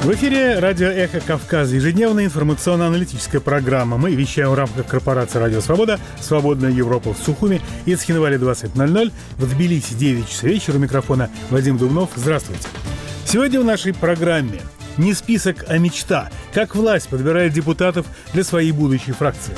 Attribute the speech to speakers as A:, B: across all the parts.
A: В эфире радио «Эхо Кавказа», ежедневная информационно-аналитическая программа. Мы вещаем в рамках корпорации «Радио Свобода», «Свободная Европа» в Сухуми и в Цхинвале 20:00, в Тбилиси 9 часов вечера. У микрофона Вадим Дубнов. Здравствуйте. Сегодня в нашей программе не список, а мечта. Как власть подбирает депутатов для своей будущей фракции.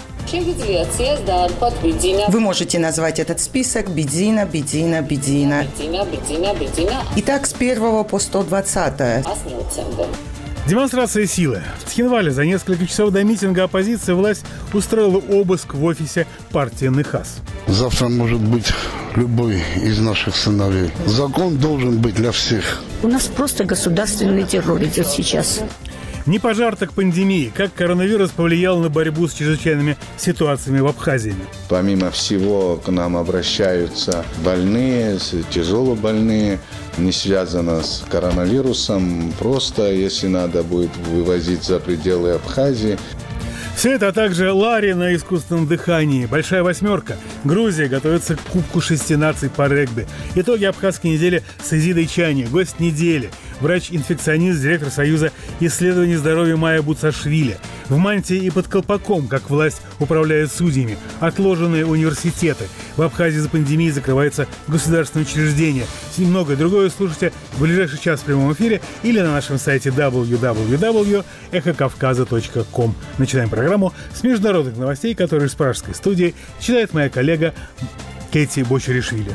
B: Вы можете назвать этот список Бедзина, Бедзина, Бедзина. Итак, с 1 по 120.
A: Демонстрация силы. В Цхинвале за несколько часов до митинга оппозиции власть устроила обыск в офисе партии НХАС.
C: Завтра может быть любой из наших сыновей. Закон должен быть для всех.
D: У нас просто государственный террор идет сейчас.
A: Не пожар, так пандемия. Как коронавирус повлиял на борьбу с чрезвычайными ситуациями в Абхазии?
E: Помимо всего, к нам обращаются больные, тяжело больные, не связано с коронавирусом. Просто, если надо будет вывозить за пределы Абхазии.
A: Все это, а также Ларри на искусственном дыхании, Большая восьмерка, Грузия готовится к Кубку 6 наций по регби, итоги абхазской недели с Изидой Чани, гость недели, врач-инфекционист, директор Союза исследований здоровья Майя Буцашвили, в мантии и под колпаком, как власть управляет судьями, отложенные университеты, в Абхазии за пандемией закрывается государственное учреждение. И многое другое слушайте в ближайший час в прямом эфире или на нашем сайте www.эхокавказа.ком. Начинаем программу с международных новостей, которые из пражской студии читает моя коллега Кэти Бочаришвили.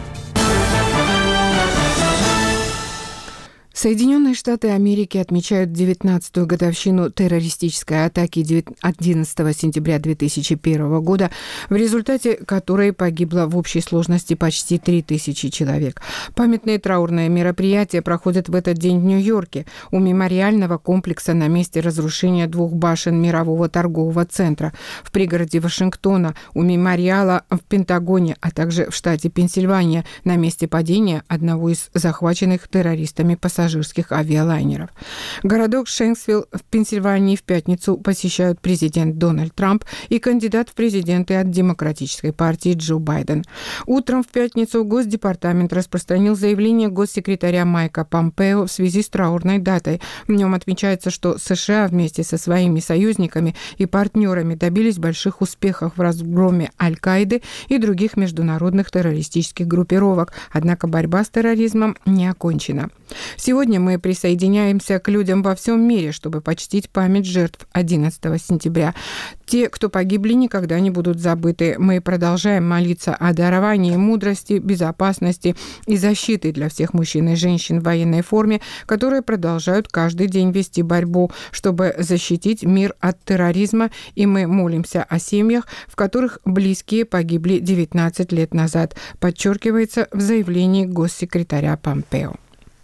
F: Соединенные Штаты Америки отмечают 19-ю годовщину террористической атаки 11 сентября 2001 года, в результате которой погибло в общей сложности почти 3000 человек. Памятные траурные мероприятия проходят в этот день в Нью-Йорке у мемориального комплекса на месте разрушения 2 башен мирового торгового центра, в пригороде Вашингтона у мемориала в Пентагоне, а также в штате Пенсильвания на месте падения одного из захваченных террористами пассажирских авиалайнеров. Городок Шенксвилл в Пенсильвании в пятницу посещают президент Дональд Трамп и кандидат в президенты от Демократической партии Джо Байден. Утром в пятницу Госдепартамент распространил заявление госсекретаря Майка Помпео в связи с траурной датой. В нем отмечается, что США вместе со своими союзниками и партнерами добились больших успехов в разгроме Аль-Каиды и других международных террористических группировок, однако борьба с терроризмом не окончена. Сегодня мы присоединяемся к людям во всем мире, чтобы почтить память жертв 11 сентября. Те, кто погибли, никогда не будут забыты. Мы продолжаем молиться о даровании мудрости, безопасности и защиты для всех мужчин и женщин в военной форме, которые продолжают каждый день вести борьбу, чтобы защитить мир от терроризма. И мы молимся о семьях, в которых близкие погибли 19 лет назад, подчеркивается в заявлении госсекретаря Помпео.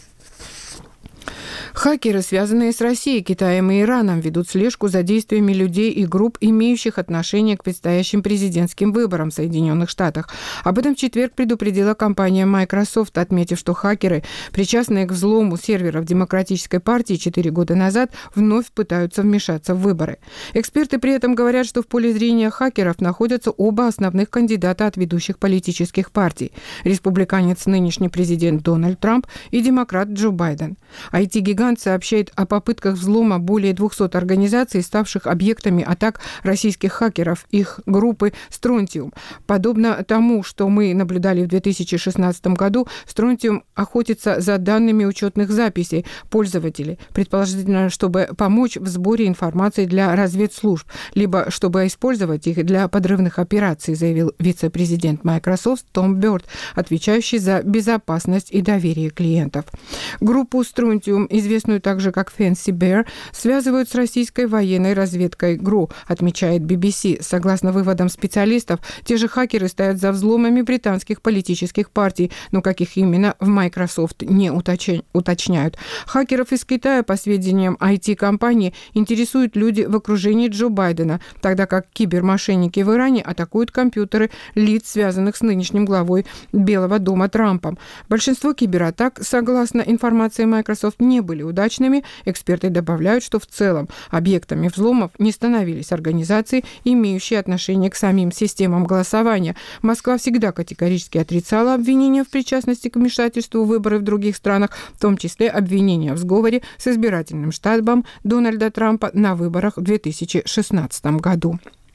F: Хакеры, связанные с Россией, Китаем и Ираном, ведут слежку за действиями людей и групп, имеющих отношение к предстоящим президентским выборам в Соединенных Штатах. Об этом в четверг предупредила компания Microsoft, отметив, что хакеры, причастные к взлому серверов Демократической партии 4 года назад, вновь пытаются вмешаться в выборы. Эксперты при этом говорят, что в поле зрения хакеров находятся оба основных кандидата от ведущих политических партий – республиканец нынешний президент Дональд Трамп и демократ Джо Байден. IT-гигант сообщает о попытках взлома более 200 организаций, ставших объектами атак российских хакеров, их группы «Стронтиум». Подобно тому, что мы наблюдали в 2016 году, «Стронтиум» охотится за данными учетных записей пользователей, предположительно, чтобы помочь в сборе информации для разведслужб, либо чтобы использовать их для подрывных операций, заявил вице-президент Microsoft Том Бёрд, отвечающий за безопасность и доверие клиентов. Группу «Стронтиум», известную также как Fancy Bear, связывают с российской военной разведкой ГРУ, отмечает BBC. Согласно выводам специалистов, те же хакеры стоят за взломами британских политических партий, но каких именно в Microsoft не уточняют. Хакеров из Китая, по сведениям IT-компании, интересуют люди в окружении Джо Байдена, тогда как кибермошенники в Иране атакуют компьютеры лиц, связанных с нынешним главой Белого дома Трампом. Большинство кибератак, согласно информации Microsoft, не были были удачными, эксперты добавляют, что в целом объектами взломов не становились организации, имеющие отношение к самим системам голосования. Москва всегда категорически отрицала обвинения в причастности к вмешательству в выборы в других странах, в том числе обвинения в сговоре с избирательным штабом Дональда Трампа на выборах в 2016 году.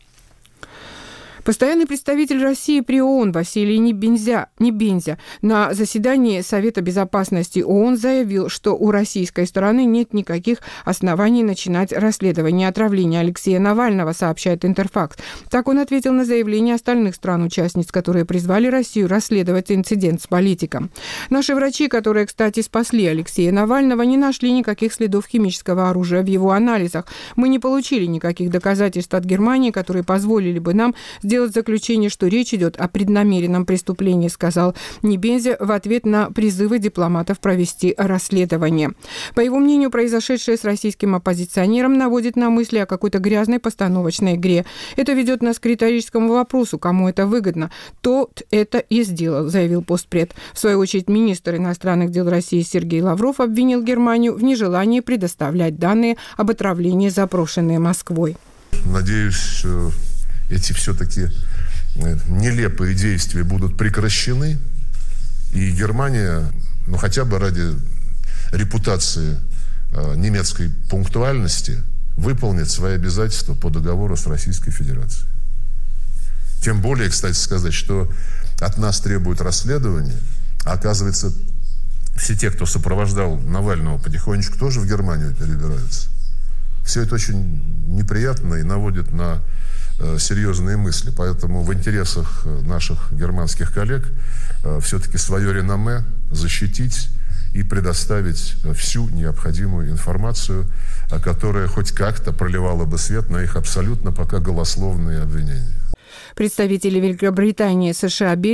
F: Постоянный представитель России при ООН Василий Небензя на заседании Совета безопасности ООН заявил, что у российской стороны нет никаких оснований начинать расследование отравления Алексея Навального, сообщает Интерфакс. Так он ответил на заявление остальных стран-участниц, которые призвали Россию расследовать инцидент с политиком. Наши врачи, которые, кстати, спасли Алексея Навального, не нашли никаких следов химического оружия в его анализах. Мы не получили никаких доказательств от Германии, которые позволили бы нам сделать заключение, что речь идет о преднамеренном преступлении, сказал Небензя в ответ на призывы дипломатов провести расследование. По его мнению, произошедшее с российским оппозиционером наводит на мысли о какой-то грязной постановочной игре. Это ведет нас к риторическому вопросу, кому это выгодно. Тот это и сделал, заявил постпред. В свою очередь, министр иностранных дел России Сергей Лавров обвинил Германию в нежелании предоставлять данные об отравлении, запрошенные Москвой.
G: Надеюсь, эти все-таки нелепые действия будут прекращены, и Германия, хотя бы ради репутации немецкой пунктуальности, выполнит свои обязательства по договору с Российской Федерацией. Тем более, кстати сказать, что от нас требуют расследования, а оказывается, все те, кто сопровождал Навального, потихонечку тоже в Германию перебираются. Все это очень неприятно и наводит на серьезные мысли. Поэтому в интересах наших германских коллег все-таки свое реноме защитить и предоставить всю необходимую информацию, которая хоть как-то проливала бы свет на их абсолютно пока голословные обвинения.
F: Представители Великобритании и США